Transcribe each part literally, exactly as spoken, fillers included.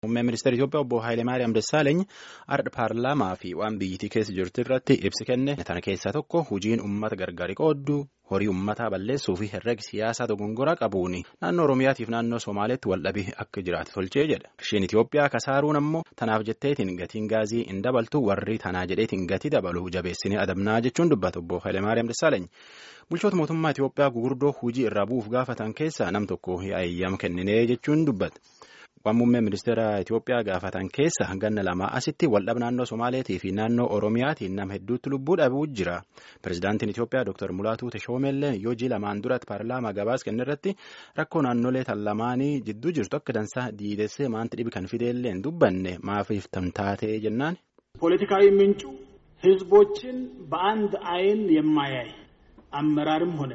Muummeen ministeera Itoophiyaa obbo Hayilemaariyaam Dassaaleeny ardha paarlaamaa fi waan biyyattii keessa jirtu irratti ibsi kenne. Tana keessaa tokko hojiin uummata gargari qoodduu horii uummataa balleessuu fi herrega siyaasaa dogongoraa qabuun naannoo Oromiyaatiif naannoo Somaaleetti waldhabee akka jiraatu tolchee jedha. Isheen Itoophiyaa kasaaruun ammoo tanaaf jetteetiin gatiin gaazii hin dabaltu warri tanaa jedheetiin gatii dabaluu jabeessinee adabnaa jechuun dubbata obbo Hayilemaariyaam Dassaaleeny. Bulchoota mootummaa Itoophiyaa gugurdoo hojii irraa bu'uuf gaafatan keessaa nam tokko eeyyama kenninee jechuun dubbata. Waan muummeen ministeera Itoophiyaa gaafatan keessa ganna lama asitti waldhaba naannoo Somaaleetii fi naannoo Oromiyaatiin nama hedduutti lubbuu dhabuu jira. Pireezidaantiin Itoophiyaa Dooktar Mulaatuu Teshoomeellee yoo jii lamaan duratti paarlaamaa gabaas kennirratti rakkoo naannolee tan lamaanii jidduu jirtu akka dansaa diidessee maanti dhibi kan fideellee hin dubbanne maafiif tamtaatee jennaan. ፖለቲካዊ ምንጩ ህዝቦችን በአንድ አይን የማያይ አመራርም ሆነ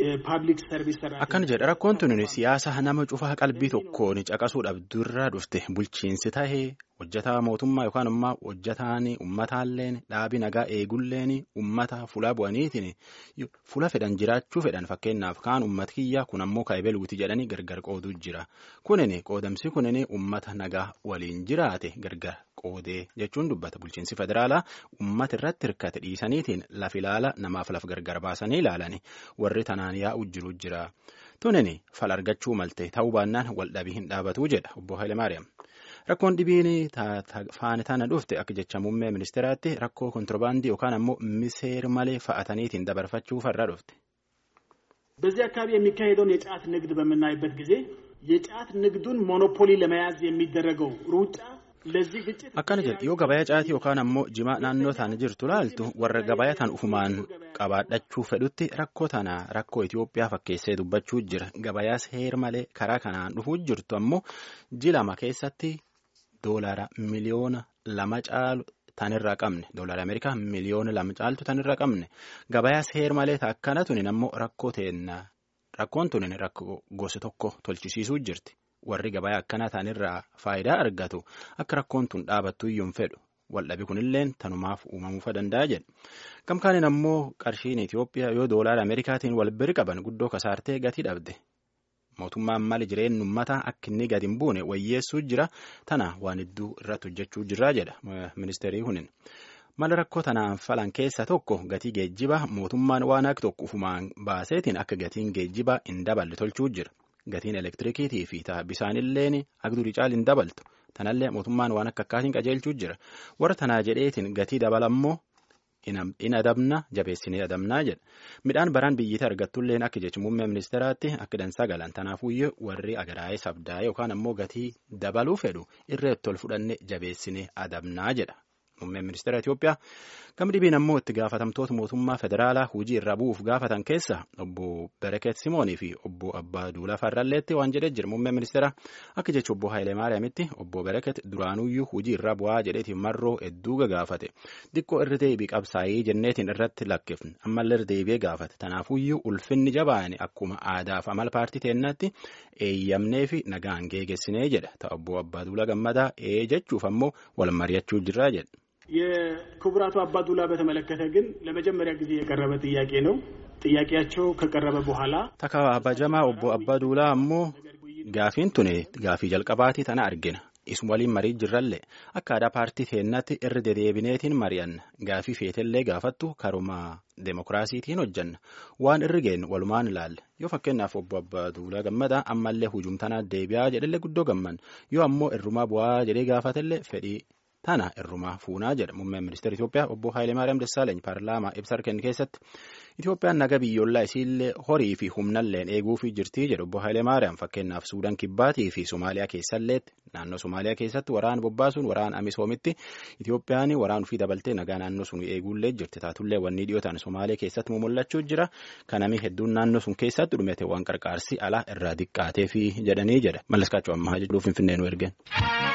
Akkana jedha rakkoon tuni siyaasa nama cufaa qalbii tokkoon caqasuudhaaf durra dhufte bulchiinsi tahee hojjetaa mootummaa yookaan immoo hojjetaan ummataalleen dhaabii nagaa eegulleen ummata fuula bu'aniitiin fuula fedhan jiraachuu fedhan fakkeenyaaf kaan ummata kiyyaa kun ammoo kaayibeluuti jedhanii gargar qooduu jira. Kunini qoodamsi kunini ummata nagaa waliin jiraate gargar qoodee jechuun dubbata bulchiinsi federaalaa ummata irratti hirkate dhiisaniitiin laf ilaala namaaf laf gargar baasanii ilaalani warri tanaan yaa'u jiru jira. Tunini fal argachuu malte ta'uu baannaan waldhabii hin dhaabatu jedha obbo Hayilemaariyaam. Rakkoon dhibiin faana tana dhufte akka jecha muummee ministeeraatti rakkoo kontirobaandii yookaan ammoo miseer malee fa'ataniitiin dabarfachuu farra dhufte. በዚህ አካባቢ የሚካሄደውን የጫት ንግድ በመናይበት ጊዜ የጫት ንግዱን ሞኖፖሊ ለመያዝ የሚደረገው ሩጫ ለዚህ ግጭት akkana jedha yoo gabayaa caatii yookaan ammoo jimaa naannoo tana jirtu laaltu warra gabayaa tan ufumaan qabaadhachuu fedhutti rakkoo tana rakkoo Itoophiyaa fakkeessee dubbachuu jira. Gabayaa seer malee karaa kanaan dhufuu jirtu ammoo jilama keessatti Doolara miliyoona lama caalu tanirraa qabne doolara Ameerikaa miliyoona lama caaltu tanirraa qabne gabayaa seer malee akkana tunin ammoo rakkoo teenna rakkoon tunin rakkoo gosa tokko tolchisiisuu jirti. Warri gabayaa akkanaa tanirraa faayidaa argatu akka rakkoon tun dhaabattu iyyuu hin fedhu. Waldhabii kunillee tanumaaf uumamuufa danda'a jedha. Gamkaaniin ammoo qarshiin Itoophiyaa yoo doolara Ameerikaatiin wal biri qaban guddoo kasaartee gatii dhabde. Mootummaan mali jireenya uummataa akka inni gadi hin buune wayyeessuu jira. Tana waan hedduu irratti hojjechuu jirraa jedha ministeerri kunin. Mala rakkoo tanaan falan keessa tokko gatii geejjibaa mootummaan waan akka tokko ufumaan baaseetiin akka gatiin geejjibaa hin daballe tolchuu jira. Gatiin elektirikiitii fi bisaanilleen akka durii caal hin dabaltu. Tanallee mootummaan waan akka akkaatiin qajeelchuu jira. Warra tanaa jedheetiin gatii dabalammoo in adabna jabeessinee adabnaa jedha. Midhaan baraan biyyatti argattulleen akka jecha muummee ministeeraatti akka dansaa galan tanaafuyyee warri agaraa'ee sabdaa'ee yookaan ammoo gatii dabaluu fedhu irreetti ol fudhanne jabeessinee adabnaa jedha. Muummeen ministeera Itoophiyaa gam dhibiin ammoo itti gaafatamtoota mootummaa federaalaa hojii irraa bu'uuf gaafatan keessa obbo Bereket Simoonii fi obbo Abbaa Duulaa Farralleetti waan jedhee jira. Muummeen ministeera akka jecha obbo Hayilemaariyaamitti obbo Bereket duraanuyyuu hojii irraa bu'aa jedheetiin marroo hedduu gaafate. Xiqqoo irra deebii qabsaa'ee jenneetiin irratti lakkifne ammallee irra deebi'ee gaafate. Tanaafuyyuu ulfinni jabaane akkuma aadaaf amala paartii teennaatti eeyyamnee fi nagaan geegessinee jedha. Ta'a obbo Abbaa Duulaa gammadaa ee jechuuf ammoo wal mari'achuu jirraa jedha. የክቡራቱ አባዱላ በተመለከተ ግን ለመጀመሪያ ጊዜ የቀረበ ጥያቄ ነው። ጥያቄያቸው ከቀረበ በኋላ ተካ አባጀማ ኦቦ አባዱላ አሞ ጋፊን ቱኔ ጋፊ ጀልቀባቲ ተና አርገና isum waliin marii jirralle akka aadaa paartii teennaatti irra dedeebineetiin mari'anna gaafii feetellee gaafattu karuma demokiraasiitiin hojjanna waan irri geennu walumaan ilaalle yoo fakkeenyaaf obbo Abbaa Duulaa gammadaa ammallee hujumtanaa deebi'aa jedhellee guddoo gamman yoo ammoo irrumaa bu'aa jedhee gaafatellee fedhii tana irrumaa fuunaa jedha muummeen ministeera Itoophiyaa obbo Hayilemaariyaam Dassaaleeny paarlaamaa ibsa kenne keessatti. Itoophiyaan naga biyyoolaa isiillee horii fi humnalleen eeguufii jirtii jedhu obbo Hayilemaariyaam fakkeenyaaf Suudaan kibbaatii fi Somaaliyaa keessalleetti naannoo Somaaliyaa keessatti waraana bobbaasuun waraana Amisoomitti Itoophiyaan waraana ofii dabaltee nagaa naannoo sun eeguullee jirti. Taatullee wanni dhiyootaan Somaaliyaa keessatti mumullachuu jira. Kanami hedduun naannoo sun keessatti dhumate waan qarqaarsi alaa irraa diqqaatee fi jedhanii jedha. Mallas Kaachoo ammaa jedhuuf Finfinnee nu ergeen.